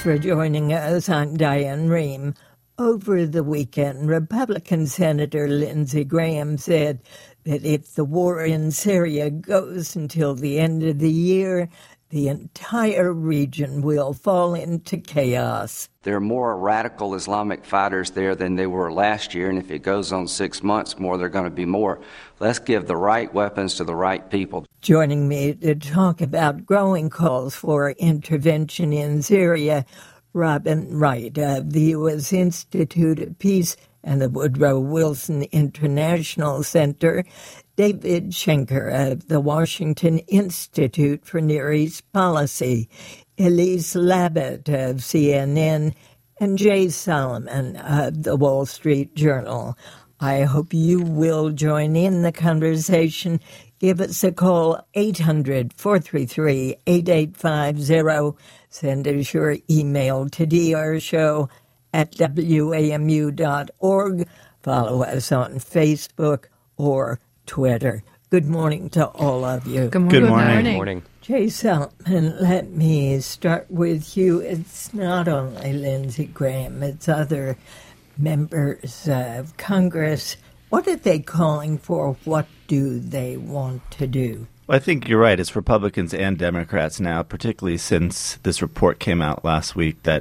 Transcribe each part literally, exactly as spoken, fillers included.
for joining us. I'm Diane Rehm. Over the weekend, Republican Senator Lindsey Graham said that if the war in Syria goes until the end of the year, the entire region will fall into chaos. There are more radical Islamic fighters there than there were last year, and if it goes on six months more, there are going to be more. Let's give the right weapons to the right people. Joining me to talk about growing calls for intervention in Syria, Robin Wright of the U S Institute of Peace and the Woodrow Wilson International Center, David Schenker of the Washington Institute for Near East Policy, Elise Labott of C N N, and Jay Solomon of the Wall Street Journal. I hope you will join in the conversation. Give us a call, eight hundred, four three three, eight eight five zero. Send us your email to d r show at w a m u dot org. Follow us on Facebook or Twitter. Good morning to all of you. Good morning. Good morning. Good morning. Jay Solomon, let me start with you. It's not only Lindsey Graham, it's other members of Congress. What are they calling for? What do they want to do? Well, I think you're right. It's Republicans and Democrats now, particularly since this report came out last week that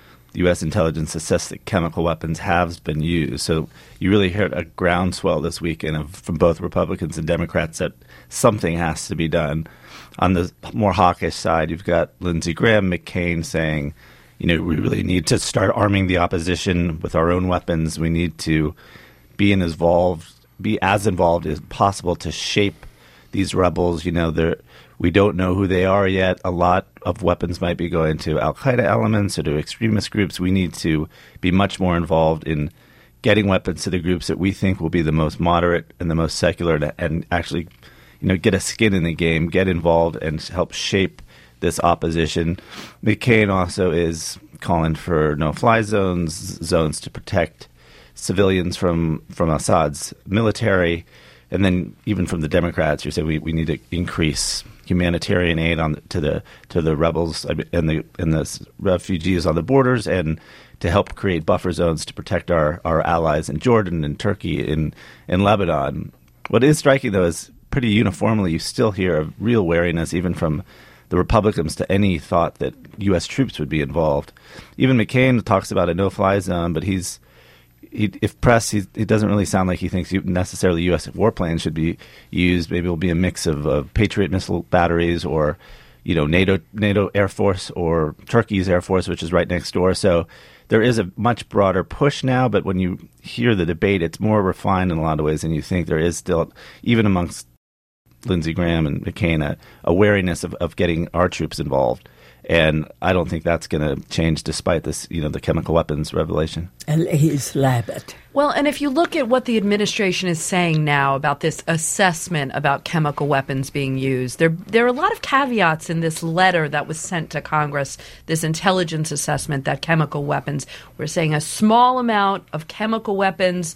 U S intelligence assessed that chemical weapons have been used. So you really heard a groundswell this weekend of, from both Republicans and Democrats that something has to be done. On the more hawkish side, you've got Lindsey Graham, McCain saying, you know, we really need to start arming the opposition with our own weapons. We need to be in involved, be as involved as possible to shape these rebels. You know, they're we don't know who they are yet. A lot of weapons might be going to al-Qaeda elements or to extremist groups. We need to be much more involved in getting weapons to the groups that we think will be the most moderate and the most secular, to, and actually, you know, get a skin in the game, get involved, and help shape this opposition. McCain also is calling for no-fly zones, zones to protect civilians from, from Assad's military. And then even from the Democrats, you say we, we need to increase humanitarian aid on to the to the rebels and the and the refugees on the borders, and to help create buffer zones to protect our, our allies in Jordan and Turkey in in Lebanon. What is striking, though, is pretty uniformly you still hear a real wariness, even from the Republicans, to any thought that U S troops would be involved. Even McCain talks about a no-fly zone, but he's He, if pressed, he, it doesn't really sound like he thinks you, necessarily U S warplanes should be used. Maybe it'll be a mix of uh, Patriot missile batteries, or, you know, NATO NATO Air Force, or Turkey's Air Force, which is right next door. So there is a much broader push now. But when you hear the debate, it's more refined in a lot of ways than you think. There is still, even amongst Lindsey Graham and McCain, a, a wariness of, of getting our troops involved. And I don't think that's going to change despite this, you know, the chemical weapons revelation. Elise Labott. Well, and if you look at what the administration is saying now about this assessment about chemical weapons being used, there there are a lot of caveats in this letter that was sent to Congress, this intelligence assessment that chemical weapons, we're saying a small amount of chemical weapons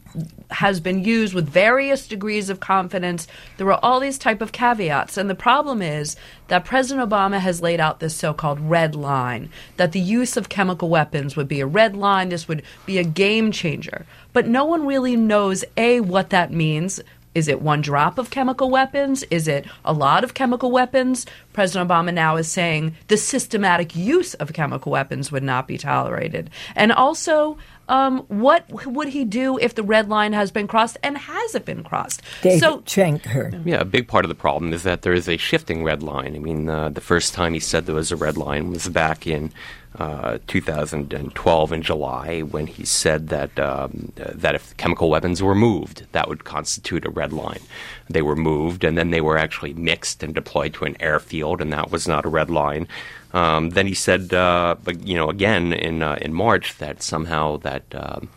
has been used with various degrees of confidence. There are all these type of caveats. And the problem is that President Obama has laid out this so-called red line, that the use of chemical weapons would be a red line. This would be a game changer. But no one really knows, A, what that means. Is it one drop of chemical weapons? Is it a lot of chemical weapons? President Obama now is saying the systematic use of chemical weapons would not be tolerated. And also, um, what would he do if the red line has been crossed, and has it been crossed? David so, Schenker. Yeah, a big part of the problem is that there is a shifting red line. I mean, uh, the first time he said there was a red line was back in Uh, two thousand twelve in July, when he said that um, that if chemical weapons were moved, that would constitute a red line. They were moved, and then they were actually mixed and deployed to an airfield, and that was not a red line. Um, then he said, uh, you know, again in uh, in March, that somehow that uh,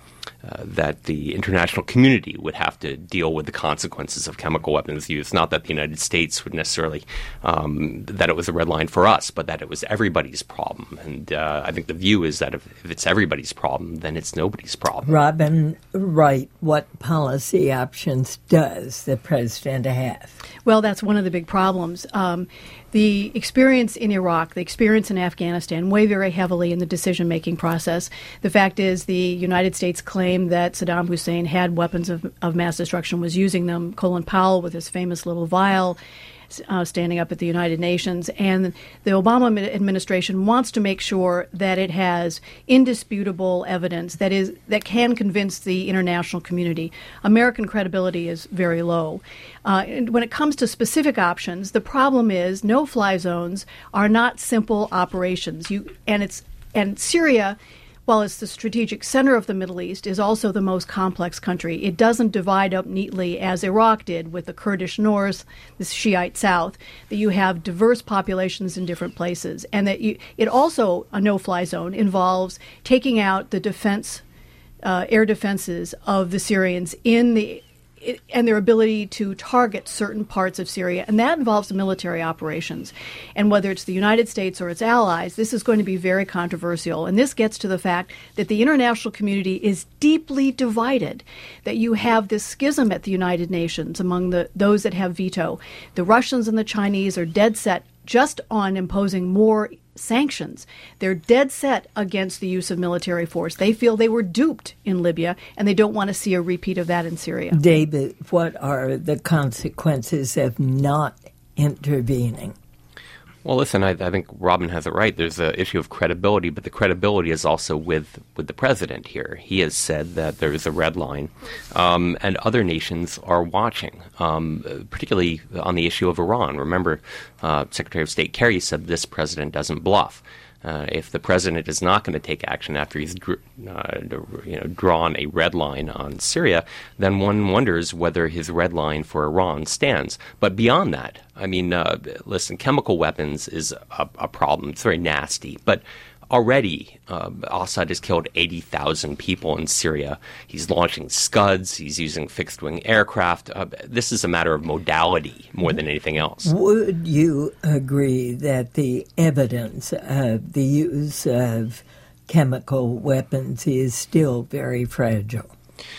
uh, that the international community would have to deal with the consequences of chemical weapons use. Not that the United States would necessarily, um, that it was a red line for us, but that it was everybody's problem. And uh, I think the view is that if, if it's everybody's problem, then it's nobody's problem. Robin Wright, what policy options does the president have? Well, that's one of the big problems. Um, the experience in Iraq, the experience in Afghanistan weigh very heavily in the decision-making process. The fact is the United States claimed that Saddam Hussein had weapons of, of mass destruction, was using them. Colin Powell with his famous little vial uh, standing up at the United Nations. And the Obama administration wants to make sure that it has indisputable evidence that is that can convince the international community. American credibility is very low. Uh, and when it comes to specific options, the problem is no-fly zones are not simple operations. You and it's and Syria, while it's the strategic center of the Middle East, is also the most complex country. It doesn't divide up neatly as Iraq did with the Kurdish north, the Shiite south, that you have diverse populations in different places. And that you, it also, a no-fly zone, involves taking out the defense, uh, air defenses of the Syrians in the It, and their ability to target certain parts of Syria. And that involves military operations. And whether it's the United States or its allies, this is going to be very controversial. And this gets to the fact that the international community is deeply divided, that you have this schism at the United Nations among the those that have veto. The Russians and the Chinese are dead set just on imposing more sanctions. They're dead set against the use of military force. They feel they were duped in Libya, and they don't want to see a repeat of that in Syria. David, what are the consequences of not intervening? Well, listen, I, I think Robin has it right. There's an issue of credibility, but the credibility is also with, with the president here. He has said that there is a red line, um, and other nations are watching, um, particularly on the issue of Iran. Remember, uh, Secretary of State Kerry said this president doesn't bluff. Uh, if the president is not going to take action after he's dr- uh, you know, drawn a red line on Syria, then one wonders whether his red line for Iran stands. But beyond that, I mean, uh, listen, chemical weapons is a, a problem. It's very nasty. But already, uh, Assad has killed eighty thousand people in Syria. He's launching Scuds. He's using fixed-wing aircraft. Uh, this is a matter of modality more than anything else. Would you agree that the evidence of the use of chemical weapons is still very fragile?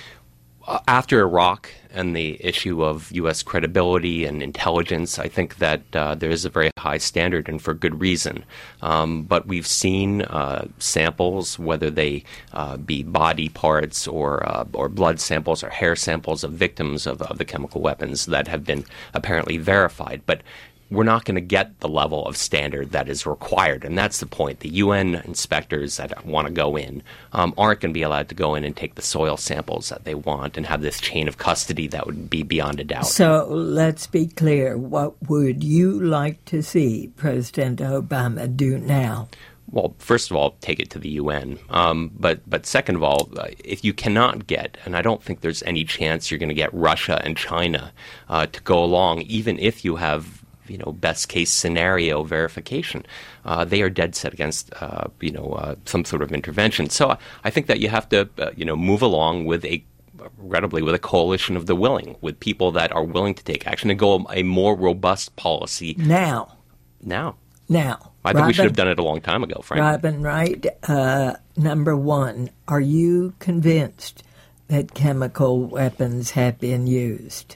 Uh, after Iraq and the issue of U S credibility and intelligence, I think that uh, there is a very high standard, and for good reason. Um, but we've seen uh, samples, whether they uh, be body parts or uh, or blood samples or hair samples of victims of, of the chemical weapons that have been apparently verified. But we're not going to get the level of standard that is required. And that's the point. The U N inspectors that want to go in um, aren't going to be allowed to go in and take the soil samples that they want and have this chain of custody that would be beyond a doubt. So let's be clear. What would you like to see President Obama do now? Well, first of all, take it to the U N. Um, but but second of all, uh, if you cannot get, and I don't think there's any chance you're going to get Russia and China uh, to go along, even if you have you know, best case scenario verification. Uh, they are dead set against, uh, you know, uh, some sort of intervention. So I think that you have to, uh, you know, move along with a, regrettably, with a coalition of the willing, with people that are willing to take action and go a more robust policy. Now. Now. Now. I think Robin, we should have done it a long time ago, frankly. Robin Wright, uh, number one, are you convinced that chemical weapons have been used?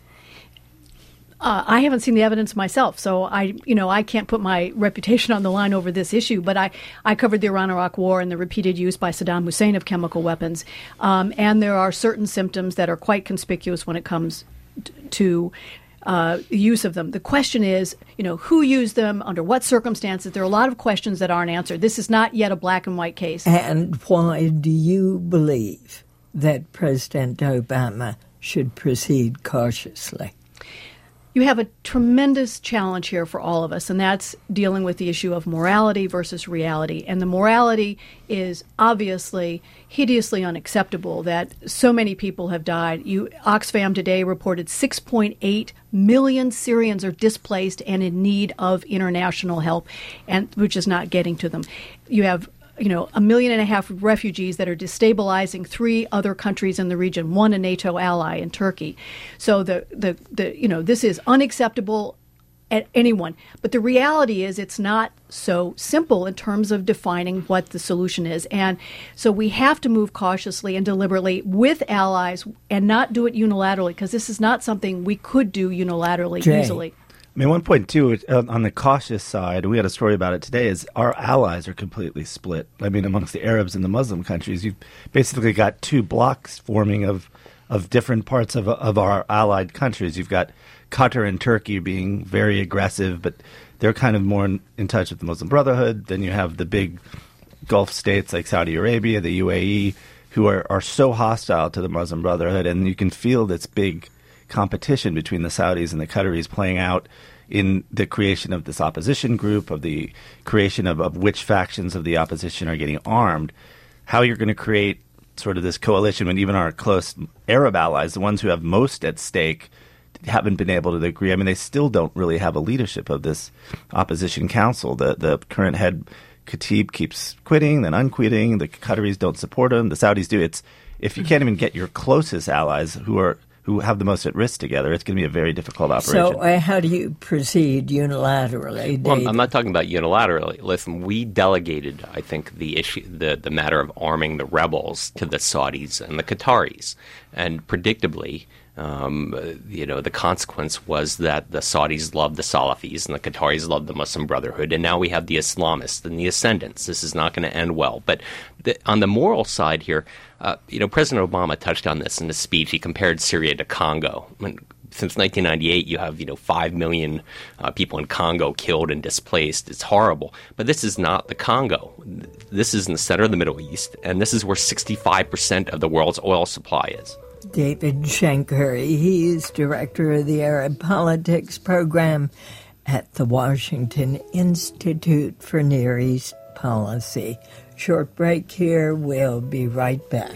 Uh, I haven't seen the evidence myself, so I, you know, I can't put my reputation on the line over this issue. But I, I covered the Iran-Iraq War and the repeated use by Saddam Hussein of chemical weapons, um, and there are certain symptoms that are quite conspicuous when it comes t- to uh, use of them. The question is, you know, who used them, under what circumstances? There are a lot of questions that aren't answered. This is not yet a black and white case. And why do you believe that President Obama should proceed cautiously? You have a tremendous challenge here for all of us, and that's dealing with the issue of morality versus reality. And the morality is obviously hideously unacceptable that so many people have died. You, Oxfam today reported six point eight million Syrians are displaced and in need of international help, and which is not getting to them. You have you know, a million and a half refugees that are destabilizing three other countries in the region, one a NATO ally in Turkey. So the, the, the you know, this is unacceptable at anyone. But the reality is it's not so simple in terms of defining what the solution is. And so we have to move cautiously and deliberately with allies and not do it unilaterally, because this is not something we could do unilaterally Jay. easily. I mean, one point, too, uh, on the cautious side, we had a story about it today, is our allies are completely split. I mean, amongst the Arabs and the Muslim countries, you've basically got two blocks forming of of different parts of of our allied countries. You've got Qatar and Turkey being very aggressive, but they're kind of more in, in touch with the Muslim Brotherhood. Then you have the big Gulf states like Saudi Arabia, the U A E, who are, are so hostile to the Muslim Brotherhood, and you can feel this big competition between the Saudis and the Qataris playing out in the creation of this opposition group, of the creation of, of which factions of the opposition are getting armed. How you're going to create sort of this coalition when even our close Arab allies, the ones who have most at stake, haven't been able to agree. I mean, they still don't really have a leadership of this opposition council. The the current head, Khatib, keeps quitting, then unquitting. The Qataris don't support him. The Saudis do. It's if you can't even get your closest allies who are who have the most at risk together, it's going to be a very difficult operation. So uh, how do you proceed unilaterally, Well, Dave? I'm not talking about unilaterally. Listen, we delegated, I think, the issue, the, the matter of arming the rebels to the Saudis and the Qataris. And predictably, um, you know, the consequence was that the Saudis loved the Salafis and the Qataris loved the Muslim Brotherhood. And now we have the Islamists and the Ascendants. This is not going to end well. But the, on the moral side here, Uh, you know, President Obama touched on this in his speech. He compared Syria to Congo. I mean, since nineteen ninety-eight, you have, you know, five million uh, people in Congo killed and displaced. It's horrible. But this is not the Congo. This is in the center of the Middle East, and this is where sixty-five percent of the world's oil supply is. David Schenker, he's director of the Arab Politics Program at the Washington Institute for Near East Policy. Short break here. We'll be right back.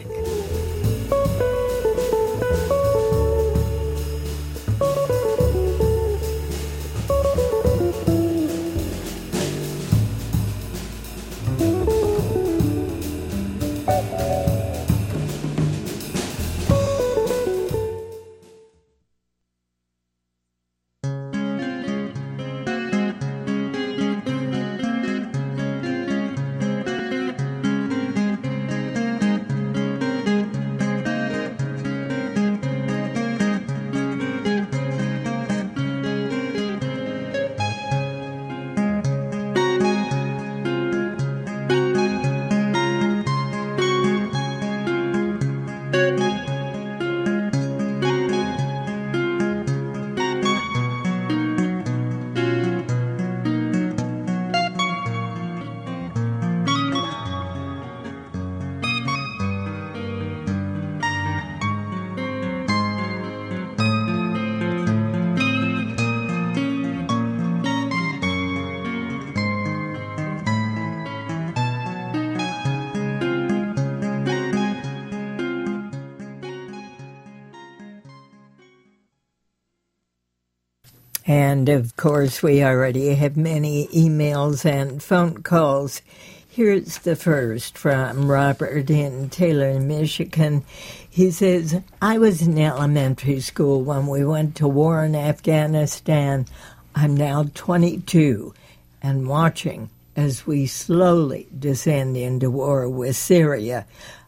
And, of course, we already have many emails and phone calls. Here's the first from Robert in Taylor, Michigan. He says, I was in elementary school when we went to war in Afghanistan. I'm now twenty-two and watching as we slowly descend into war with Syria.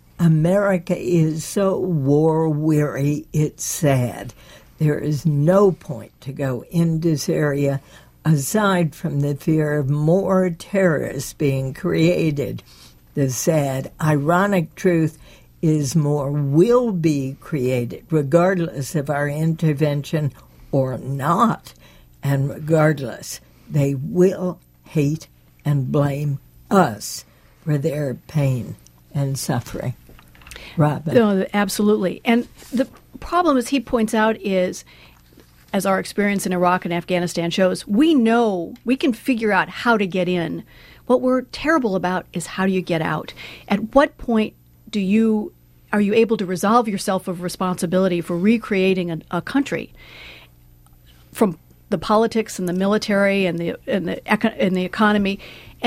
America is so war-weary, it's sad. There is no point to go into Syria aside from the fear of more terrorists being created. The sad, ironic truth is more will be created, regardless of our intervention or not. And regardless, they will hate and blame us for their pain and suffering. Robin. No, absolutely. And the problem, as he points out, is, as our experience in Iraq and Afghanistan shows, we know, we can figure out how to get in. What we're terrible about is how do you get out? At what point do you are you able to resolve yourself of responsibility for recreating a, a country from the politics and the military and the and the and the economy? And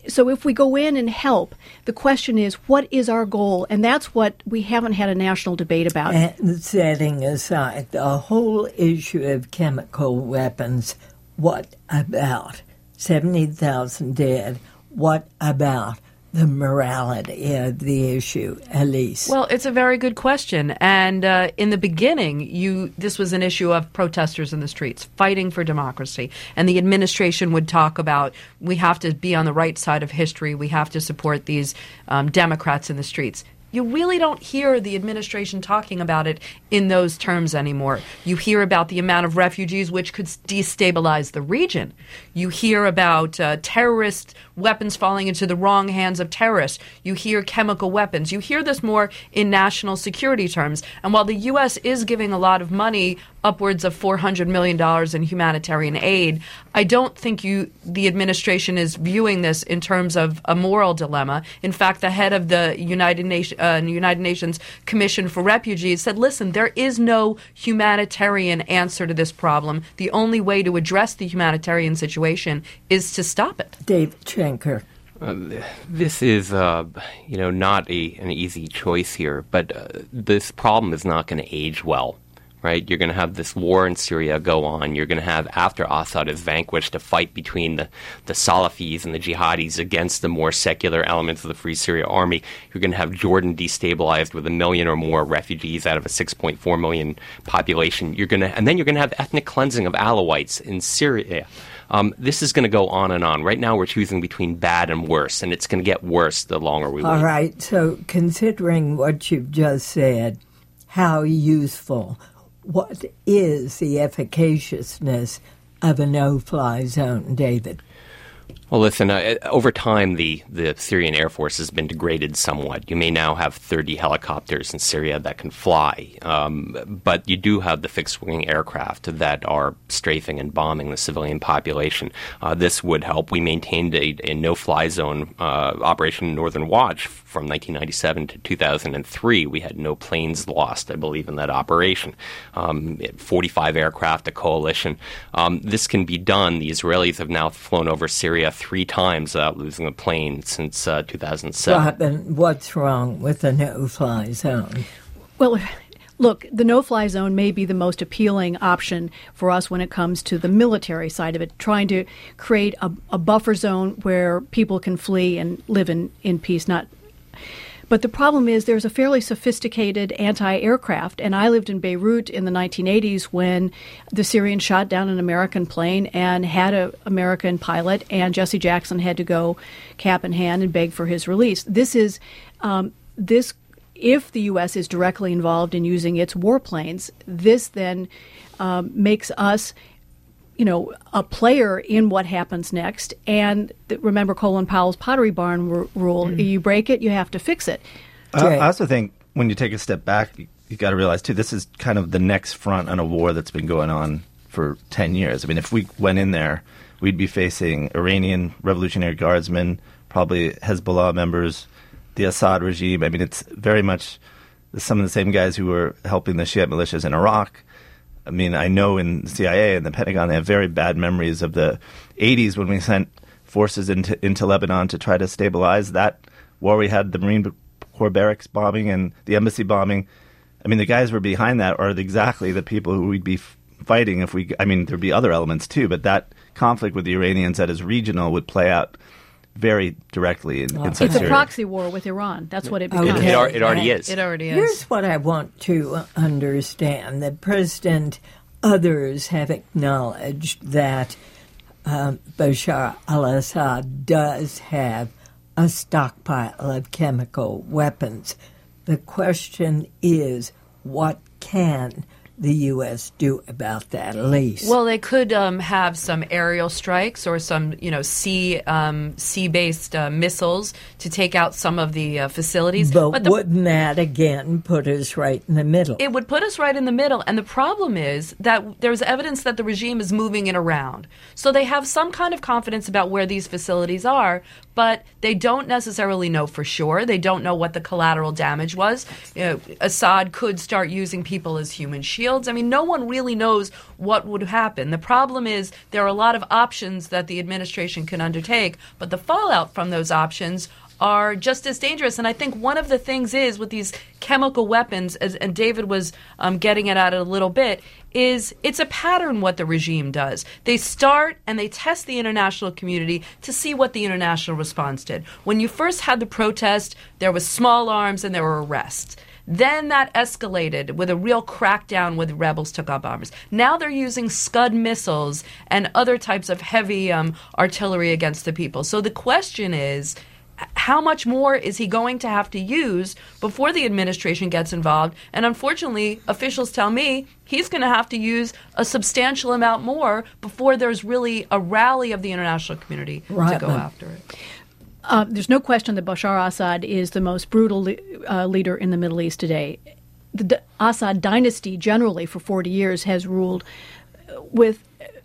so if we go in and help, the question is, what is our goal? And that's what we haven't had a national debate about. And setting aside the whole issue of chemical weapons, what about seventy thousand dead? What about the morality of the issue, Elise? Well, it's a very good question. And uh, in the beginning, you this was an issue of protesters in the streets fighting for democracy. And the administration would talk about, we have to be on the right side of history. We have to support these um, Democrats in the streets. You really don't hear the administration talking about it in those terms anymore. You hear about the amount of refugees which could destabilize the region. You hear about uh, terrorist weapons falling into the wrong hands of terrorists. You hear chemical weapons. You hear this more in national security terms. And while the U S is giving a lot of money, upwards of four hundred million dollars in humanitarian aid, I don't think you the administration is viewing this in terms of a moral dilemma. In fact, the head of the United Nations Uh, United Nations Commission for Refugees said, listen, there is no humanitarian answer to this problem. The only way to address the humanitarian situation is to stop it. David Schenker. Uh, this is, uh, you know, not a, an easy choice here, but uh, this problem is not going to age well. Right? You're going to have this war in Syria go on. You're going to have, after Assad is vanquished, a fight between the, the Salafis and the jihadis against the more secular elements of the Free Syria Army. You're going to have Jordan destabilized with a million or more refugees out of a six point four million population. You're going to, and then you're going to have ethnic cleansing of Alawites in Syria. Um, this is going to go on and on. Right now we're choosing between bad and worse, and it's going to get worse the longer we wait. All right. So considering what you've just said, how useful, what is the efficaciousness of a no-fly zone, David? Well, listen, uh, over time, the, the Syrian Air Force has been degraded somewhat. You may now have thirty helicopters in Syria that can fly, um, but you do have the fixed-wing aircraft that are strafing and bombing the civilian population. Uh, this would help. We maintained a, a no-fly zone uh, operation Northern Watch from nineteen ninety-seven to two thousand three. We had no planes lost, I believe, in that operation. Um, forty-five aircraft, a coalition. Um, this can be done. The Israelis have now flown over Syria three times without losing a plane since uh, two thousand seven. Robin, what's wrong with the no-fly zone? Well, look, the no-fly zone may be the most appealing option for us when it comes to the military side of it, trying to create a, a buffer zone where people can flee and live in, in peace, not... But the problem is there's a fairly sophisticated anti-aircraft, and I lived in Beirut in the nineteen eighties when the Syrians shot down an American plane and had an American pilot, and Jesse Jackson had to go cap in hand and beg for his release. This is um, this. If the U S is directly involved in using its warplanes, this then um, makes us, you know, a player in what happens next. And th- remember Colin Powell's Pottery Barn r- rule: mm. you break it, you have to fix it. Uh, I also think when you take a step back, you, you got to realize too, this is kind of the next front on a war that's been going on for ten years. I mean, if we went in there, we'd be facing Iranian Revolutionary Guardsmen, probably Hezbollah members, the Assad regime. I mean, it's very much some of the same guys who were helping the Shiite militias in Iraq. I mean, I know in the C I A and the Pentagon, they have very bad memories of the eighties when we sent forces into into Lebanon to try to stabilize that war. We had the Marine Corps barracks bombing and the embassy bombing. I mean, the guys who were behind that are exactly the people who we'd be f- fighting if we – I mean, there'd be other elements too, but that conflict with the Iranians that is regional would play out very directly in, oh. It's in Syria. a proxy war with Iran. That's what it becomes. Okay. It, it, it already is. It already is. Here's what I want to understand. The President, others have acknowledged that um, Bashar al-Assad does have a stockpile of chemical weapons. The question is, what can the U S do about that, Elise? Well, they could um, have some aerial strikes or some, you know, sea um, sea-based uh, missiles to take out some of the uh, facilities. But, but the, wouldn't that again put us right in the middle? It would put us right in the middle, and the problem is that there's evidence that the regime is moving it around. So they have some kind of confidence about where these facilities are, but they don't necessarily know for sure. They don't know what the collateral damage was. You know, Assad could start using people as human shields. fields. I mean, no one really knows what would happen. The problem is there are a lot of options that the administration can undertake, but the fallout from those options are just as dangerous. And I think one of the things is with these chemical weapons, as, and David was um, getting it at it a little bit, is it's a pattern what the regime does. They start and they test the international community to see what the international response did. When you first had the protest, there was small arms and there were arrests. Then that escalated with a real crackdown where the rebels took up arms. Now they're using Scud missiles and other types of heavy um, artillery against the people. So the question is, how much more is he going to have to use before the administration gets involved? And unfortunately, officials tell me he's going to have to use a substantial amount more before there's really a rally of the international community right. to go after it. Uh, there's no question that Bashar Assad is the most brutal le- uh, leader in the Middle East today. The D- Assad dynasty generally for forty years has ruled with,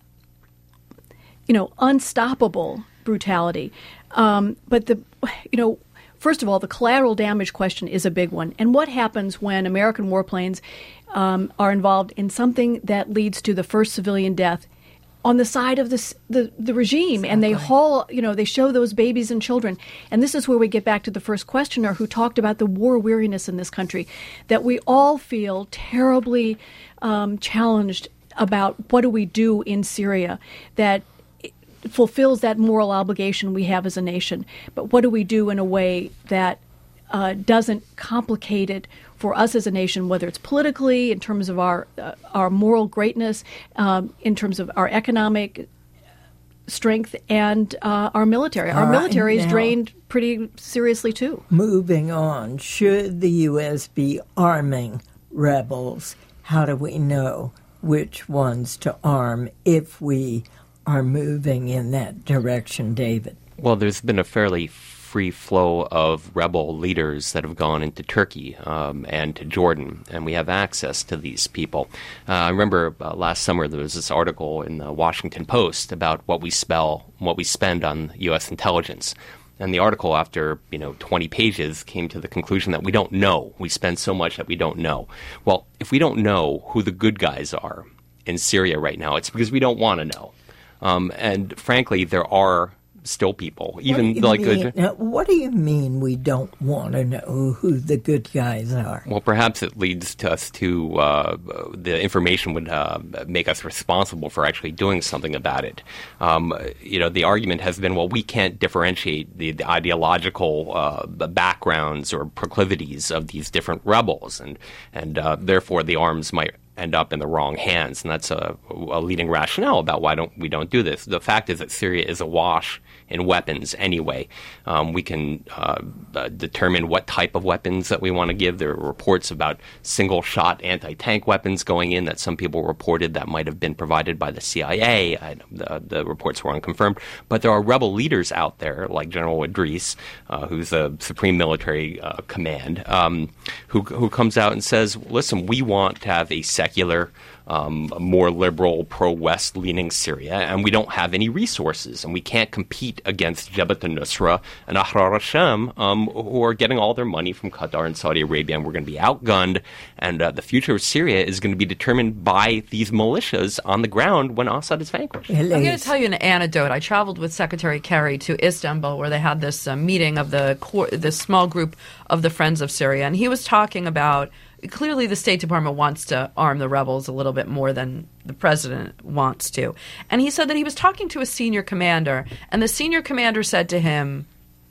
you know, unstoppable brutality. Um, but the, you know, first of all, the collateral damage question is a big one. And what happens when American warplanes um, are involved in something that leads to the first civilian death on the side of this, the the regime, exactly. and they haul, you know, they show those babies and children. And this is where we get back to the first questioner who talked about the war weariness in this country, that we all feel terribly um, challenged about what do we do in Syria, that fulfills that moral obligation we have as a nation. But what do we do in a way that uh, doesn't complicate it for us as a nation, whether it's politically, in terms of our uh, our moral greatness, um, in terms of our economic strength, and uh, our military. Our right, military is drained pretty seriously, too. Moving on, should the U S be arming rebels? How do we know which ones to arm if we are moving in that direction, David? Well, there's been a fairly free flow of rebel leaders that have gone into Turkey um, and to Jordan, and we have access to these people. Uh, I remember uh, last summer there was this article in the Washington Post about what we spell, what we spend on U S intelligence. And the article, after you know twenty pages, came to the conclusion that we don't know. We spend so much that we don't know. Well, if we don't know who the good guys are in Syria right now, it's because we don't want to know. Um, and frankly, there are still people, even like mean, now, what do you mean we don't want to know who the good guys are? Well, perhaps it leads to us to uh, the information would uh, make us responsible for actually doing something about it. Um, you know, the argument has been, well, we can't differentiate the, the ideological uh, backgrounds or proclivities of these different rebels, and and uh, therefore the arms might end up in the wrong hands, and that's a, a leading rationale about why don't we don't do this. The fact is that Syria is awash in weapons anyway. Um, we can uh, uh, determine what type of weapons that we want to give. There are reports about single-shot anti-tank weapons going in that some people reported that might have been provided by the C I A. I, the, the reports were unconfirmed. But there are rebel leaders out there, like General Idris, uh, who's the Supreme Military uh, Command, um, who, who comes out and says, listen, we want to have a secular, um, more liberal, pro-West leaning Syria, and we don't have any resources, and we can't compete against Jabhat al-Nusra and Ahrar al-Sham, um, who are getting all their money from Qatar and Saudi Arabia, and we're going to be outgunned, and uh, the future of Syria is going to be determined by these militias on the ground when Assad is vanquished. I'm going to tell you an anecdote. I traveled with Secretary Kerry to Istanbul, where they had this uh, meeting of the core, this small group of the Friends of Syria, and he was talking about clearly the State Department wants to arm the rebels a little bit more than the president wants to. And he said that he was talking to a senior commander, and the senior commander said to him,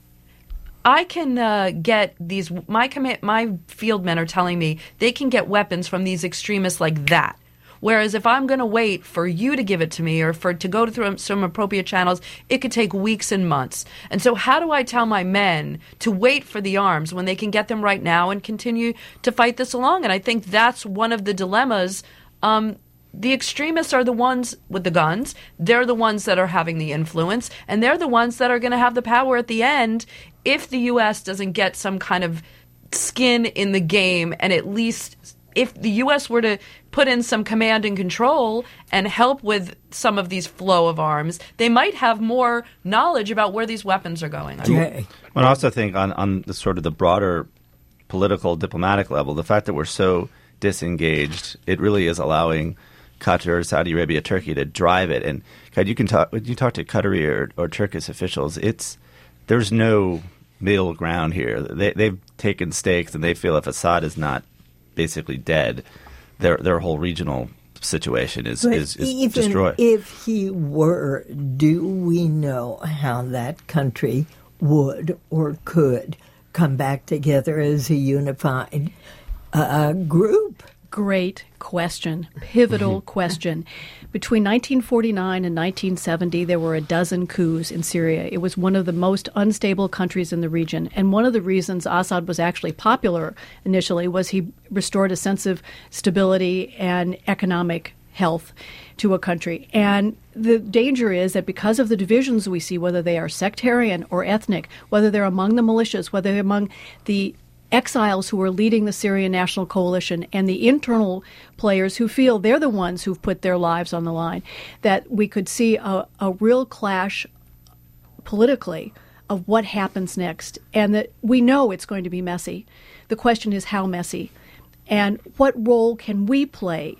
I can uh, get these, my, comm- my field men are telling me they can get weapons from these extremists like that. Whereas if I'm going to wait for you to give it to me or for to go through some appropriate channels, it could take weeks and months. And so how do I tell my men to wait for the arms when they can get them right now and continue to fight this along? And I think that's one of the dilemmas. Um, the extremists are the ones with the guns. They're the ones that are having the influence. And they're the ones that are going to have the power at the end if the U S doesn't get some kind of skin in the game, and at least if the U S were to put in some command and control and help with some of these flow of arms, they might have more knowledge about where these weapons are going. Okay. I also think on, on the sort of the broader political, diplomatic level, the fact that we're so disengaged, it really is allowing Qatar, Saudi Arabia, Turkey to drive it. And God, you can talk when you talk to Qatari or, or Turkish officials, it's there's no middle ground here. They, they've taken stakes, and they feel if Assad is not basically dead, their their whole regional situation is but is, is even destroyed. If he were, do we know how that country would or could come back together as a unified uh, group? Great question. Pivotal question. Between nineteen forty-nine and nineteen seventy, there were a dozen coups in Syria. It was one of the most unstable countries in the region. And one of the reasons Assad was actually popular initially was he restored a sense of stability and economic health to a country. And the danger is that because of the divisions we see, whether they are sectarian or ethnic, whether they're among the militias, whether they're among the exiles who are leading the Syrian National Coalition, and the internal players who feel they're the ones who've put their lives on the line, that we could see a, a real clash politically of what happens next, and that we know it's going to be messy. The question is how messy, and what role can we play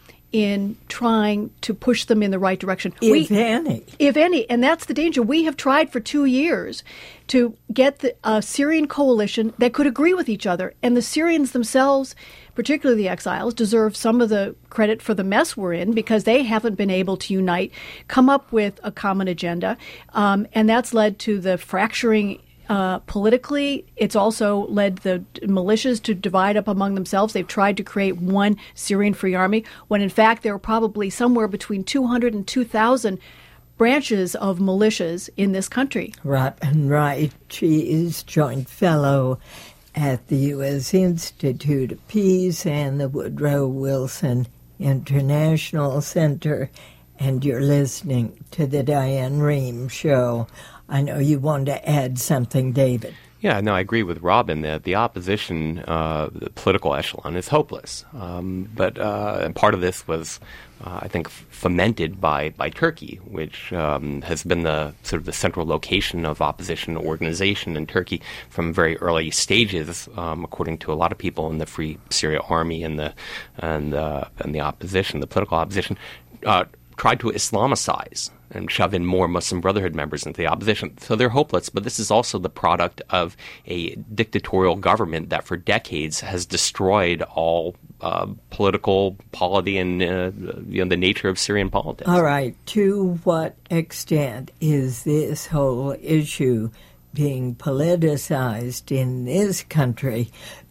in trying to push them in the right direction. If we, any. If any. And that's the danger. We have tried for two years to get the uh, Syrian coalition that could agree with each other. And the Syrians themselves, particularly the exiles, deserve some of the credit for the mess we're in because they haven't been able to unite, come up with a common agenda. Um, and that's led to the fracturing Uh, politically. It's also led the militias to divide up among themselves. They've tried to create one Syrian Free Army, when in fact there are probably somewhere between two hundred and two thousand branches of militias in this country. Robin Wright, she is Joint Fellow at the U S Institute of Peace and the Woodrow Wilson International Center, and you're listening to the Diane Rehm Show. I know you want to add something, David. Yeah, no, I agree with Robin that the opposition, uh, the political echelon, is hopeless. Um, but uh, and part of this was, uh, I think, f- fomented by, by Turkey, which um, has been the sort of the central location of opposition organization in Turkey from very early stages, um, according to a lot of people in the Free Syria Army and the and uh, and the opposition, the political opposition, uh, tried to Islamicize and shove in more Muslim Brotherhood members into the opposition. So they're hopeless, but this is also the product of a dictatorial government that for decades has destroyed all uh, political polity and uh, you know, the nature of Syrian politics. All right. To what extent is this whole issue being politicized in this country?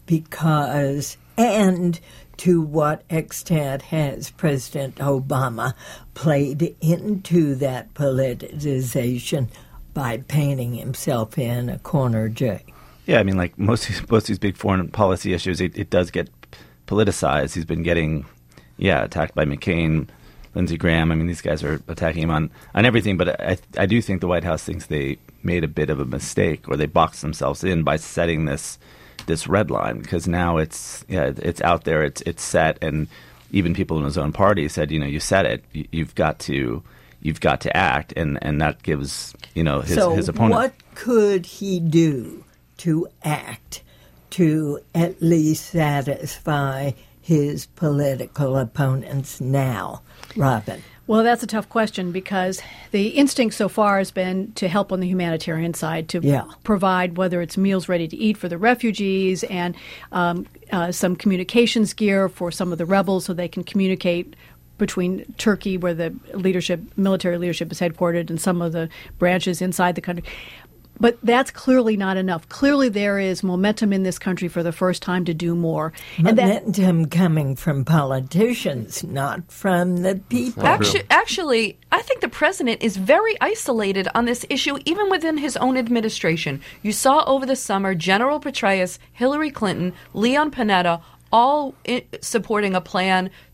Because, and to what extent has President Obama played into that politicization by painting himself in a corner, Jay? Yeah, I mean, like most of these, most of these big foreign policy issues, it, it does get politicized. He's been getting, yeah, attacked by McCain, Lindsey Graham. I mean, these guys are attacking him on, on everything. But I, I do think the White House thinks they made a bit of a mistake, or they boxed themselves in by setting this this red line, because now it's yeah it's out there, it's it's set, and even people in his own party said, you know, you said it, you, you've got to you've got to act, and, and that gives, you know, his so his opponent. What could he do to act to at least satisfy his political opponents now, Robin? Well, that's a tough question, because the instinct so far has been to help on the humanitarian side, to yeah. provide whether it's meals ready to eat for the refugees and um, uh, some communications gear for some of the rebels so they can communicate between Turkey, where the leadership, military leadership is headquartered, and some of the branches inside the country. But that's clearly not enough. Clearly there is momentum in this country for the first time to do more. Momentum that, coming from politicians, not from the people. Actually, actually, I think the president is very isolated on this issue, even within his own administration. You saw over the summer General Petraeus, Hillary Clinton, Leon Panetta, all I- supporting a plan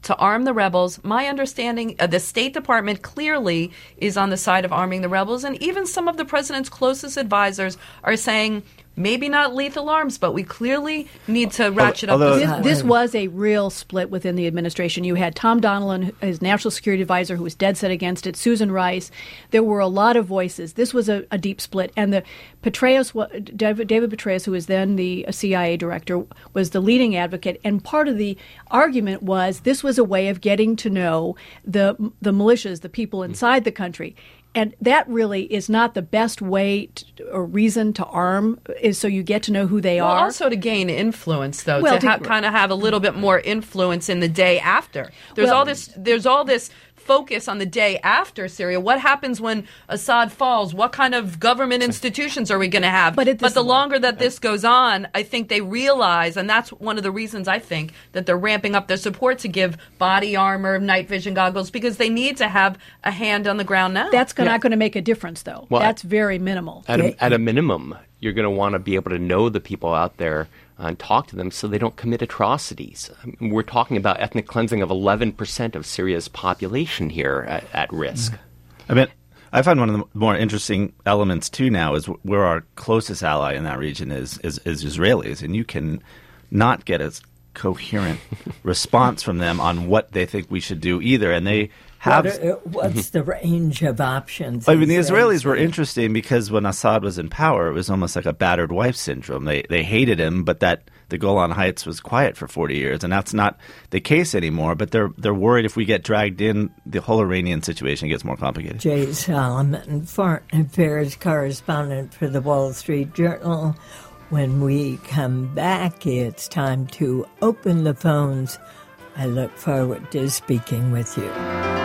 to arm the rebels. My understanding, uh, the State Department clearly is on the side of arming the rebels, and even some of the president's closest advisors are saying maybe not lethal arms, but we clearly need to ratchet up this, the this was a real split within the administration. You had Tom Donilon, his national security advisor, who was dead set against it, Susan Rice. There were a lot of voices. This was a, a deep split. And the Petraeus, David, David Petraeus, who was then the C I A director, was the leading advocate. And part of the argument was this was a way of getting to know the the militias, the people inside the country. And that really is not the best way to, or reason to arm, is so you get to know who they well, are. Also to gain influence, though, well, to, to ha- kind of have a little bit more influence in the day after. There's well, all this. There's all this focus on the day after Syria. What happens when Assad falls? What kind of government institutions are we going to have? But, but the longer that this goes on, I think they realize, and that's one of the reasons I think that they're ramping up their support to give body armor, night vision goggles, because they need to have a hand on the ground now. That's yeah. not going to make a difference, though. Well, that's very minimal. At a, at a minimum, you're going to want to be able to know the people out there Uh, and talk to them so they don't commit atrocities. I mean, we're talking about ethnic cleansing of eleven percent of Syria's population here at, at risk. I mean, I find one of the more interesting elements, too, now is where our closest ally in that region is, is, is Israelis, and you can not get a coherent response from them on what they think we should do either, and they have... What are, what's the range of options? I mean, the Israelis were interesting because when Assad was in power, it was almost like a battered wife syndrome. They they hated him, but that the Golan Heights was quiet for forty years, and that's not the case anymore. But they're they're worried if we get dragged in, the whole Iranian situation gets more complicated. Jay Solomon, Foreign Affairs correspondent for the Wall Street Journal. When we come back, it's time to open the phones. I look forward to speaking with you.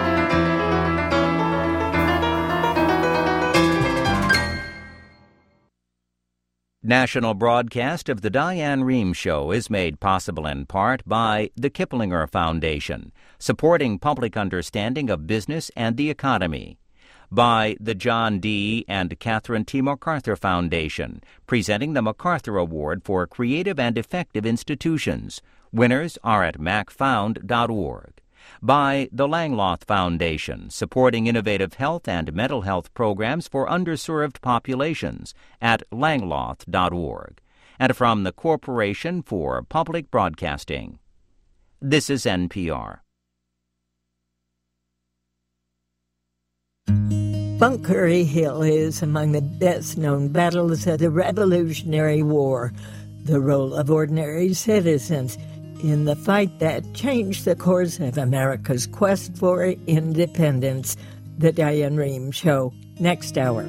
National broadcast of The Diane Rehm Show is made possible in part by the Kiplinger Foundation, supporting public understanding of business and the economy. By the John D. and Catherine T. MacArthur Foundation, presenting the MacArthur Award for Creative and Effective Institutions. Winners are at mac found dot org. By the Langloth Foundation, supporting innovative health and mental health programs for underserved populations at langloth dot org. And from the Corporation for Public Broadcasting. This is N P R. Bunker Hill is among the best-known battles of the Revolutionary War, the role of ordinary citizens in the fight that changed the course of America's quest for independence. The Diane Rehm Show, next hour.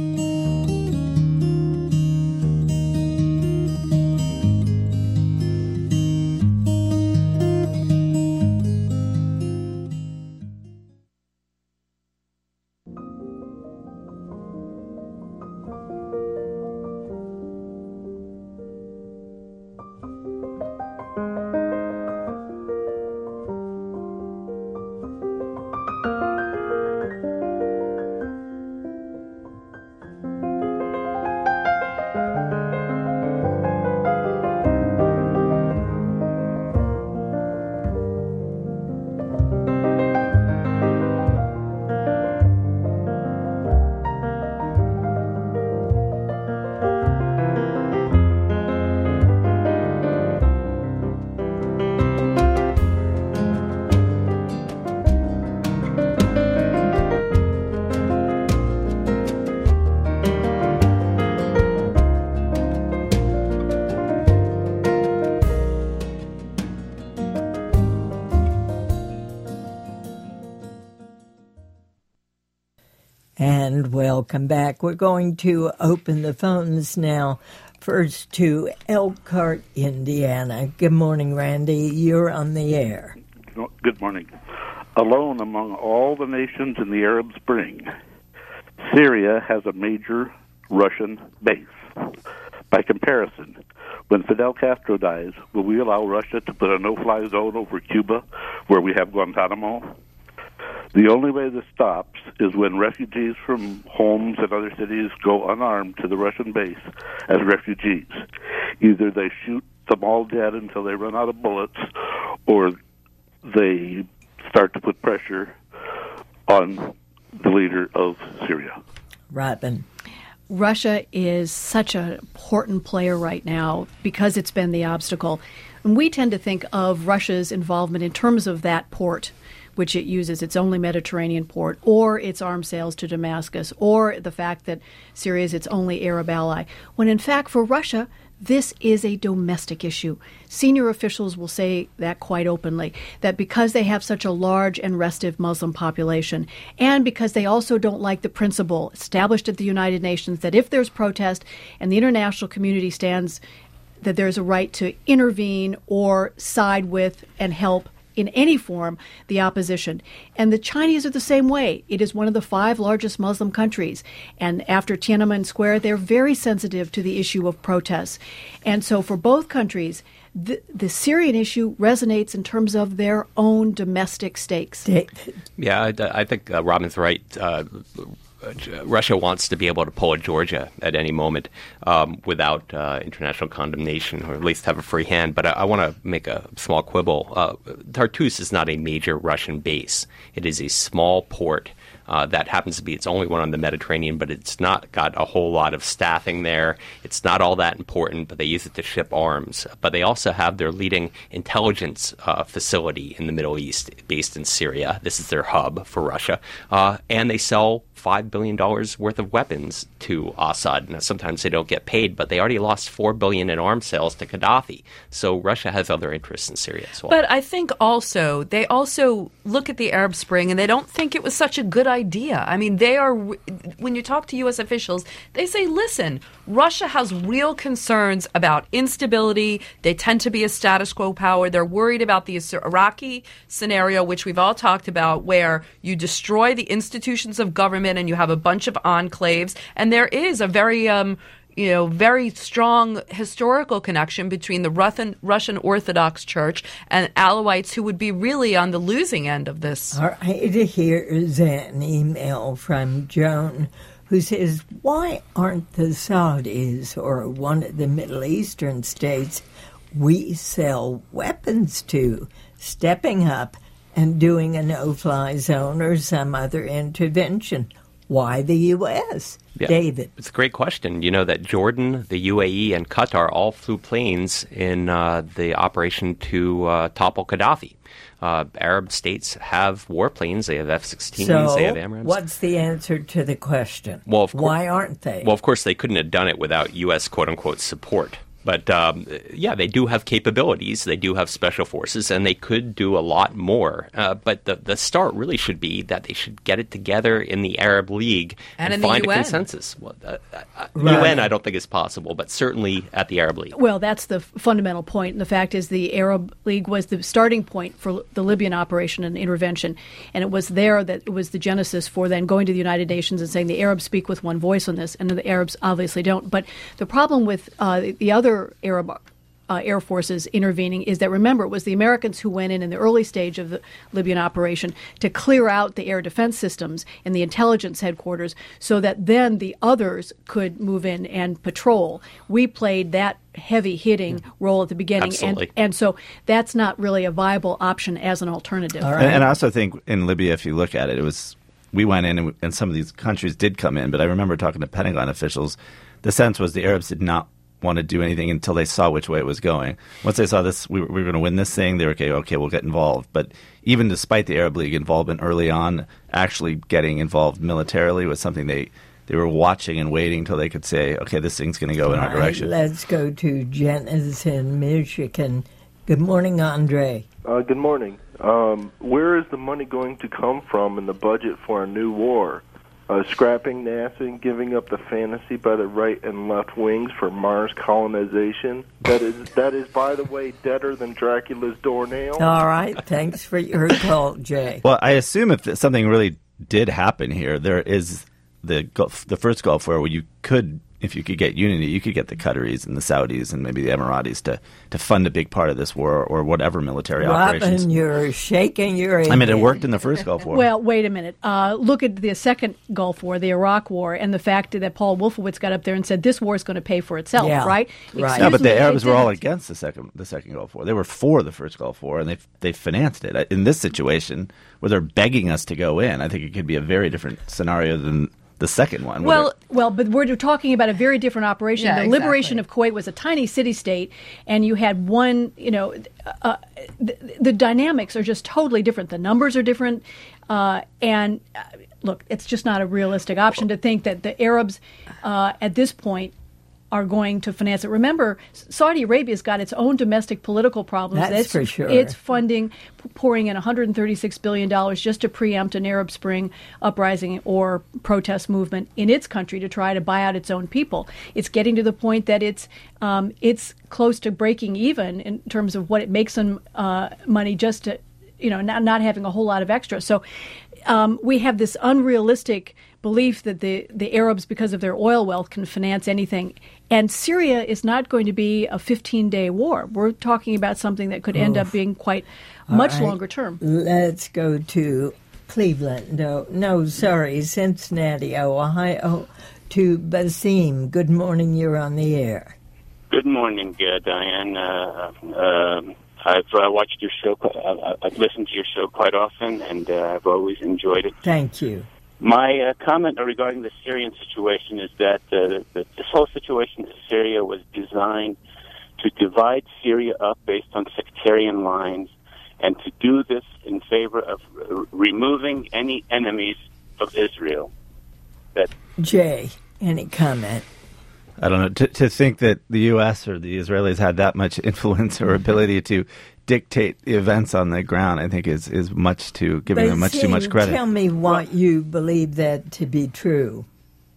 And welcome back. We're going to open the phones now. First to Elkhart, Indiana. Good morning, Randy. You're on the air. Good morning. Alone among all the nations in the Arab Spring, Syria has a major Russian base. By comparison, when Fidel Castro dies, will we allow Russia to put a no-fly zone over Cuba where we have Guantanamo? The only way this stops is when refugees from Homs and other cities go unarmed to the Russian base as refugees. Either they shoot them all dead until they run out of bullets, or they start to put pressure on the leader of Syria. Robin. Russia is such an important player right now because it's been the obstacle. And we tend to think of Russia's involvement in terms of that port, which it uses, its only Mediterranean port, or its arms sales to Damascus, or the fact that Syria is its only Arab ally, when in fact for Russia, this is a domestic issue. Senior officials will say that quite openly, that because they have such a large and restive Muslim population, and because they also don't like the principle established at the United Nations that if there's protest and the international community stands, that there's a right to intervene or side with and help in any form the opposition. And the Chinese are the same way. It is one of the five largest Muslim countries. And after Tiananmen Square, they're very sensitive to the issue of protests. And so for both countries, the, the Syrian issue resonates in terms of their own domestic stakes. Yeah, I, I think uh, Robin's right. Uh, Russia wants to be able to pull a Georgia at any moment um, without uh, international condemnation, or at least have a free hand. But I, I want to make a small quibble. Uh, Tartus is not a major Russian base. It is a small port uh, that happens to be its only one on the Mediterranean, but it's not got a whole lot of staffing there. It's not all that important, but they use it to ship arms. But they also have their leading intelligence uh, facility in the Middle East, based in Syria. This is their hub for Russia. Uh, and they sell five billion dollars worth of weapons to Assad. Now, sometimes they don't get paid, but they already lost four billion dollars in arms sales to Gaddafi. So Russia has other interests in Syria as well. But I think also, they also look at the Arab Spring and they don't think it was such a good idea. I mean, they are, when you talk to U S officials, they say, listen, Russia has real concerns about instability. They tend to be a status quo power. They're worried about the Iraqi scenario, which we've all talked about, where you destroy the institutions of government and you have a bunch of enclaves. And there is a very, um, you know, very strong historical connection between the Russian, Russian Orthodox Church and Alawites, who would be really on the losing end of this. All right, here's an email from Joan, who says, why aren't the Saudis or one of the Middle Eastern states we sell weapons to stepping up and doing a no-fly zone or some other intervention? Why the U S? Yeah, David. It's a great question. You know that Jordan, the U A E, and Qatar all flew planes in uh, the operation to uh, topple Gaddafi. Uh, Arab states have warplanes. They have F sixteens. So they have AMRAAMs. What's the answer to the question? Well, of course, why aren't they? Well, of course, they couldn't have done it without U S quote-unquote support. But, um, yeah, they do have capabilities. They do have special forces, and they could do a lot more. Uh, but the, the start really should be that they should get it together in the Arab League and, and in find the a U N. consensus. Well, uh, uh, right. U N, I don't think is possible, but certainly at the Arab League. Well, that's the fundamental point. And the fact is the Arab League was the starting point for the Libyan operation and intervention. And it was there that it was the genesis for then going to the United Nations and saying the Arabs speak with one voice on this, and the Arabs obviously don't. But the problem with uh, the other Arab Uh, air forces intervening is that, remember, it was the Americans who went in in the early stage of the Libyan operation to clear out the air defense systems and the intelligence headquarters so that then the others could move in and patrol. We played that heavy-hitting role at the beginning. Absolutely. And, and so that's not really a viable option as an alternative. All right. And, and I also think in Libya, if you look at it, it was we went in and, and some of these countries did come in, but I remember talking to Pentagon officials. The sense was the Arabs did not want to do anything until they saw which way it was going. Once they saw this, we were, we were going to win this thing, they were okay, okay, we'll get involved. But even despite the Arab League involvement early on, actually getting involved militarily was something they, they were watching and waiting until they could say, okay, this thing's going to go in our All direction. right, let's go to Janice in Michigan. Good morning, Andre. Uh, good morning. Um, where is the money going to come from in the budget for a new war? Uh, scrapping NASA and giving up the fantasy by the right and left wings for Mars colonization. That is, that is, by the way, deader than Dracula's doornail. All right. Thanks for your call, Jay. Well, I assume if something really did happen here, there is the Gulf, the first Gulf War where you could if you could get unity, you could get the Qataris and the Saudis and maybe the Emiratis to, to fund a big part of this war or whatever military Robin, operations. You're shaking your head. I mean, it worked in the first Gulf War. Well, wait a minute. Uh, look at the second Gulf War, the Iraq War, and the fact that Paul Wolfowitz got up there and said this war is going to pay for itself, Yeah, right? right. No, but the me, Arabs it were all didn't. against the second the second Gulf War. They were for the first Gulf War, and they they financed it. In this situation, where they're begging us to go in, I think it could be a very different scenario than the second one. Well, well, but we're talking about a very different operation. Yeah, the exactly. liberation of Kuwait was a tiny city-state, and you had one, you know, uh, the, the dynamics are just totally different. The numbers are different, uh, and uh, look, it's just not a realistic option to think that the Arabs uh, at this point are going to finance it. Remember, Saudi Arabia's got its own domestic political problems. That's it's, for sure. It's funding, pouring in one hundred thirty-six billion dollars just to preempt an Arab Spring uprising or protest movement in its country to try to buy out its own people. It's getting to the point that it's um, it's close to breaking even in terms of what it makes in uh, money just to, you know, not, not having a whole lot of extra. So um, we have this unrealistic belief that the, the Arabs, because of their oil wealth, can finance anything. And Syria is not going to be a fifteen-day war. We're talking about something that could end Oh. up being quite much All right. longer term. Let's go to Cleveland. No, no, sorry, Cincinnati, Ohio, to Basim. Good morning. You're on the air. Good morning, uh, Diane. Uh, uh, I've uh, watched your show. Uh, I've listened to your show quite often, and uh, I've always enjoyed it. Thank you. My uh, comment regarding the Syrian situation is that uh, the, this whole situation in Syria was designed to divide Syria up based on sectarian lines, and to do this in favor of uh, removing any enemies of Israel. That Jay, any comment? I don't know. To, to think that the U S or the Israelis had that much influence or ability to dictate the events on the ground, I think is, is much too giving them much too much credit. Tell me what you believe that to be true.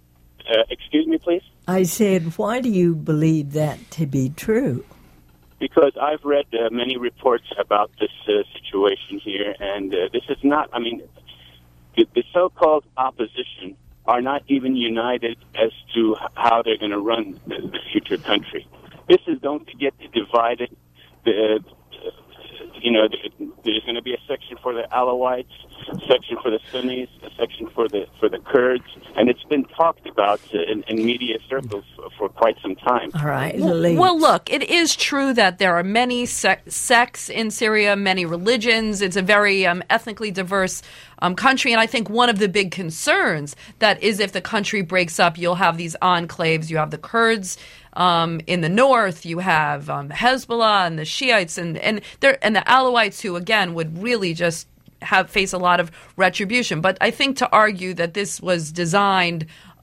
uh, excuse me, please. I said, why do you believe that to be true? Because I've read uh, many reports about this uh, situation here, and uh, this is not, I mean, the, the so-called opposition are not even united as to how they're going to run the, the future country. This is going to get divided. The, uh, you know, there's going to be a section for the Alawites, a section for the Sunnis, a section for the for the Kurds, and it's been talked about uh, in, in media circles for, for quite some time. All right, Well, Lee. well, look, it is true that there are many sec- sects in Syria, many religions. It's a very um, ethnically diverse um, country, and I think one of the big concerns that is if the country breaks up, you'll have these enclaves. You have the Kurds um, in the north, you have um, Hezbollah and the Shiites, and and there and the Alawites, who again would really just have face a lot of retribution. But I think to argue that this was designed,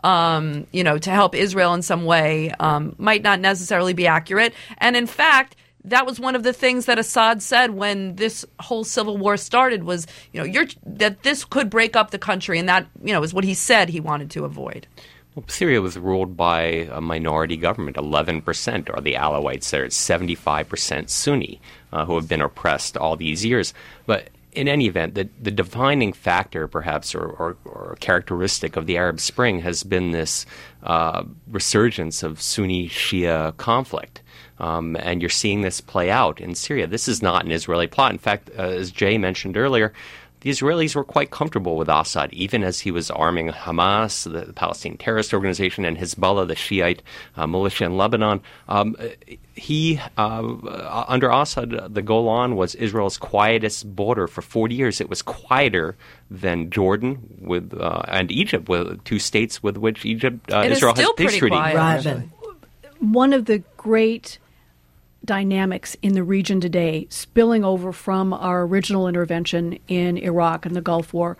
um, you know, to help Israel in some way um, might not necessarily be accurate. And in fact, that was one of the things that Assad said when this whole civil war started was, you know, you're, that this could break up the country. And that, you know, is what he said he wanted to avoid. Well, Syria was ruled by a minority government. eleven percent are the Alawites there. It's seventy-five percent Sunni uh, who have been oppressed all these years. But in any event, the, the defining factor, perhaps, or, or, or characteristic of the Arab Spring has been this uh, resurgence of Sunni-Shia conflict. Um, and you're seeing this play out in Syria. This is not an Israeli plot. In fact, uh, as Jay mentioned earlier, the Israelis were quite comfortable with Assad, even as he was arming Hamas, the, the Palestinian terrorist organization, and Hezbollah, the Shiite uh, militia in Lebanon. Um, he, uh, under Assad, the Golan was Israel's quietest border for forty years. It was quieter than Jordan with uh, and Egypt, with two states with which Egypt uh, It is Israel still has peace pretty treaties. quiet, Robin. actually. One of the great dynamics in the region today, spilling over from our original intervention in Iraq and the Gulf War,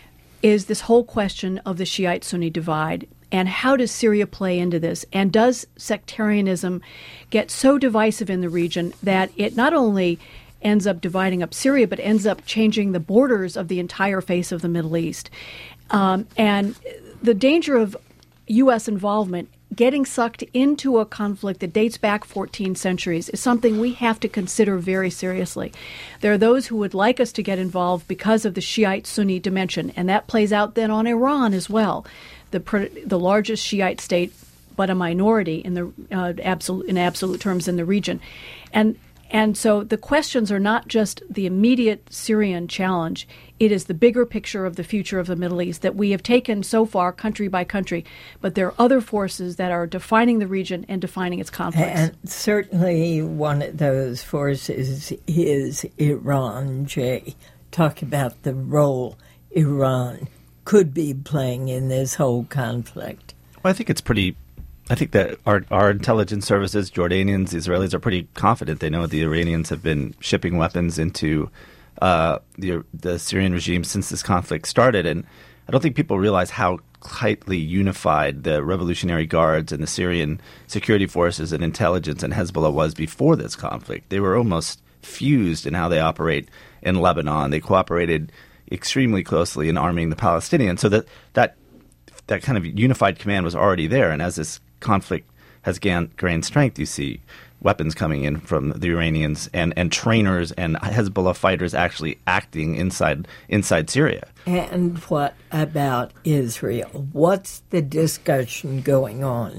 is this whole question of the Shiite-Sunni divide. And how does Syria play into this? And does sectarianism get so divisive in the region that it not only ends up dividing up Syria, but ends up changing the borders of the entire face of the Middle East? Um, and the danger of U S involvement getting sucked into a conflict that dates back fourteen centuries is something we have to consider very seriously. There are those who would like us to get involved because of the Shiite-Sunni dimension, and that plays out then on Iran as well, the the largest Shiite state but a minority in the uh, absolute in absolute terms in the region, and and so the questions are not just the immediate Syrian challenge. It is the bigger picture of the future of the Middle East that we have taken so far, country by country. But there are other forces that are defining the region and defining its conflicts. And certainly one of those forces is Iran, Jay. Talk about the role Iran could be playing in this whole conflict. Well, I think it's pretty... I think that our, our intelligence services, Jordanians, Israelis, are pretty confident. They know the Iranians have been shipping weapons into uh, the, the Syrian regime since this conflict started. And I don't think people realize how tightly unified the Revolutionary Guards and the Syrian security forces and intelligence and Hezbollah was before this conflict. They were almost fused in how they operate in Lebanon. They cooperated extremely closely in arming the Palestinians. So that that that kind of unified command was already there. And as this conflict has gained, gained strength, you see weapons coming in from the Iranians and, and trainers and Hezbollah fighters actually acting inside inside Syria. And what about Israel? What's the discussion going on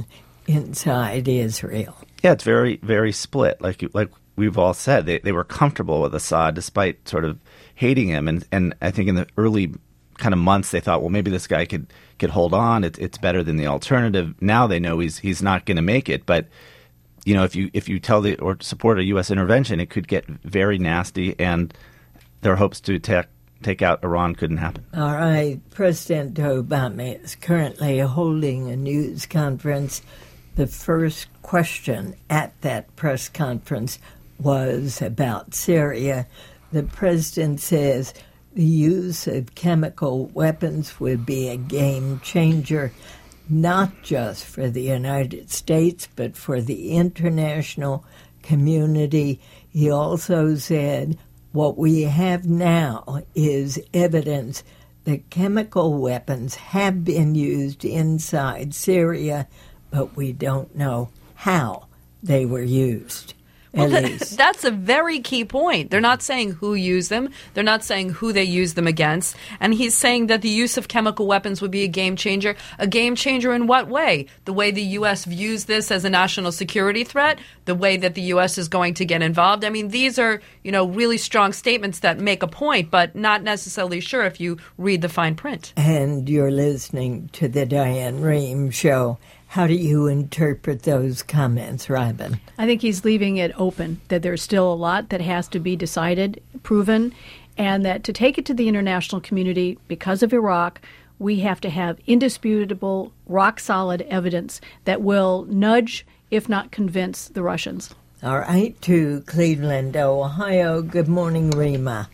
inside Israel? Yeah, it's very, very split. Like like we've all said, they, they were comfortable with Assad despite sort of hating him. And, and I think in the early kind of months they thought, well, maybe this guy could could hold on. It, it's better than the alternative. Now they know he's he's not going to make it. But you know, if you if you tell the or support a U S intervention, it could get very nasty, and their hopes to take take out Iran couldn't happen. All right, President Obama is currently holding a news conference. The first question at that press conference was about Syria. The president says the use of chemical weapons would be a game changer, not just for the United States, but for the international community. He also said, what we have now is evidence that chemical weapons have been used inside Syria, but we don't know how they were used. Well, th- that's a very key point. They're not saying who used them. They're not saying who they used them against. And he's saying that the use of chemical weapons would be a game changer. A game changer in what way? The way the U S views this as a national security threat? The way that the U S is going to get involved? I mean, these are, you know, really strong statements that make a point, but not necessarily sure if you read the fine print. And you're listening to the Diane Rehm Show. How do you interpret those comments, Robin? I think he's leaving it open, that there's still a lot that has to be decided, proven, and that to take it to the international community because of Iraq, we have to have indisputable, rock-solid evidence that will nudge, if not convince, the Russians. All right, to Cleveland, Ohio. Good morning, Rima.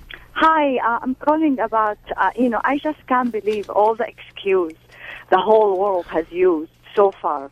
Hi, uh, I'm calling about, uh, you know, I just can't believe all the excuse the whole world has used so far.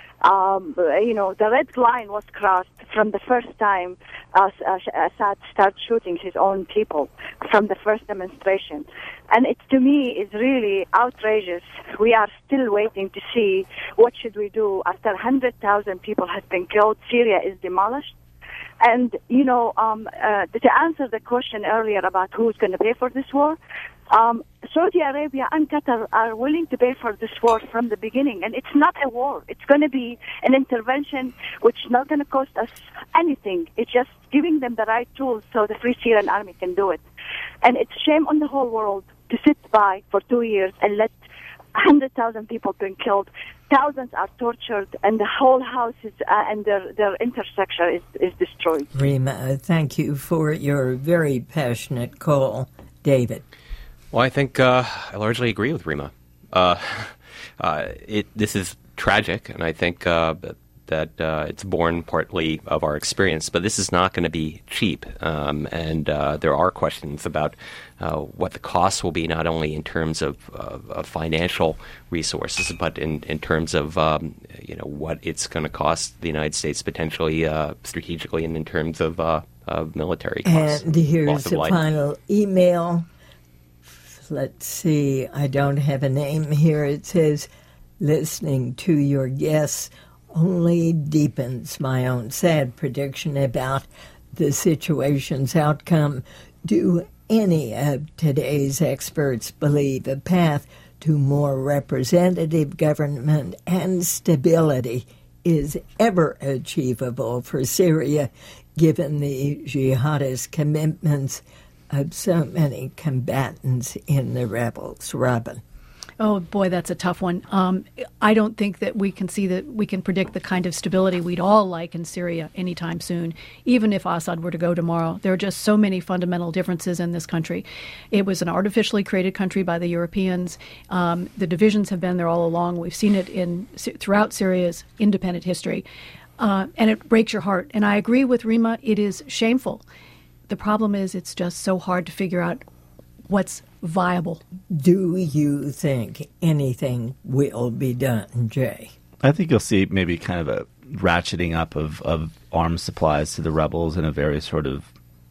Um, you know, the red line was crossed from the first time uh, Assad started shooting his own people, from the first demonstration. And it, to me, is really outrageous. We are still waiting to see what should we do after one hundred thousand people have been killed. Syria is demolished. And, you know, um, uh, to answer the question earlier about who's going to pay for this war, Um, Saudi Arabia and Qatar are willing to pay for this war from the beginning, and it's not a war. It's going to be an intervention which is not going to cost us anything. It's just giving them the right tools so the Free Syrian Army can do it. And it's a shame on the whole world to sit by for two years and let one hundred thousand people being killed. Thousands are tortured, and the whole house is, uh, and their, their infrastructure is, is destroyed. Rima, thank you for your very passionate call. David. Well, I think uh, I largely agree with Rima. Uh, uh, it, this is tragic, and I think uh, that uh, it's born partly of our experience. But this is not going to be cheap, um, and uh, there are questions about uh, what the costs will be, not only in terms of, of, of financial resources, but in, in terms of um, you know what it's going to cost the United States potentially uh, strategically, and in terms of, uh, of military costs. And here's the final email. Let's see, I don't have a name here. It says, listening to your guests only deepens my own sad prediction about the situation's outcome. Do any of today's experts believe a path to more representative government and stability is ever achievable for Syria, given the jihadist commitments of so many combatants in the rebels. Robin. Oh, boy, that's a tough one. Um, I don't think that we can see that we can predict the kind of stability we'd all like in Syria anytime soon, even if Assad were to go tomorrow. There are just so many fundamental differences in this country. It was an artificially created country by the Europeans. Um, the divisions have been there all along. We've seen it in throughout Syria's independent history, uh, and it breaks your heart. And I agree with Rima, it is shameful. The problem is it's just so hard to figure out what's viable. Do you think anything will be done, Jay? I think you'll see maybe kind of a ratcheting up of, of arms supplies to the rebels in a very sort of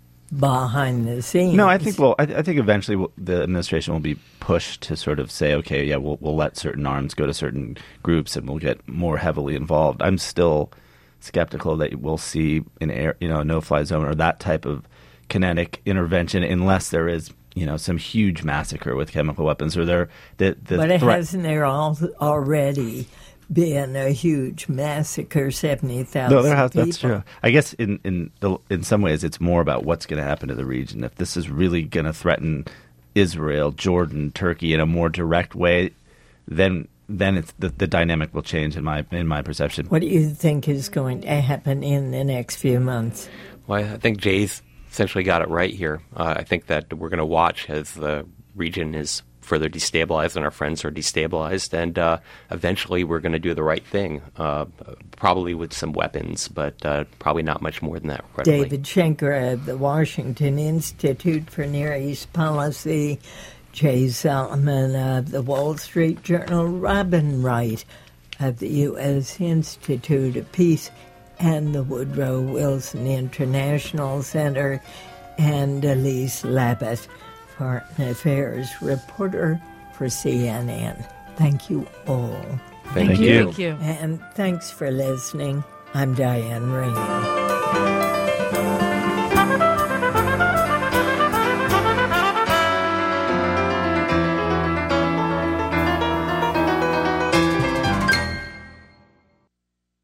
behind the scenes. No, I think well, I, I think eventually we'll, the administration will be pushed to sort of say, okay, yeah, we'll we'll let certain arms go to certain groups, and we'll get more heavily involved. I'm still skeptical that we'll see an air, you know, a no-fly zone or that type of kinetic intervention unless there is, you know, some huge massacre with chemical weapons, or there the the but it threat- hasn't there all, already been a huge massacre, seventy thousand No, there has. people. That's true. I guess in in the, in some ways it's more about what's going to happen to the region. If this is really going to threaten Israel, Jordan, Turkey in a more direct way, then then it's the, the dynamic will change in my in my perception. What do you think is going to happen in the next few months? Well, I think Jay's essentially got it right here. Uh, I think that we're going to watch as the region is further destabilized and our friends are destabilized, and uh, eventually we're going to do the right thing, uh, probably with some weapons, but uh, probably not much more than that. Regrettably. David Schenker of the Washington Institute for Near East Policy, Jay Solomon of the Wall Street Journal, Robin Wright of the U S Institute of Peace and the Woodrow Wilson International Center, and Elise Labott, Foreign Affairs reporter for C N N. Thank you all. Thank, Thank you. Thank you. And thanks for listening. I'm Diane Rehm.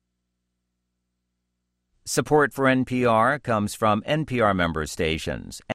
Support for N P R comes from N P R member stations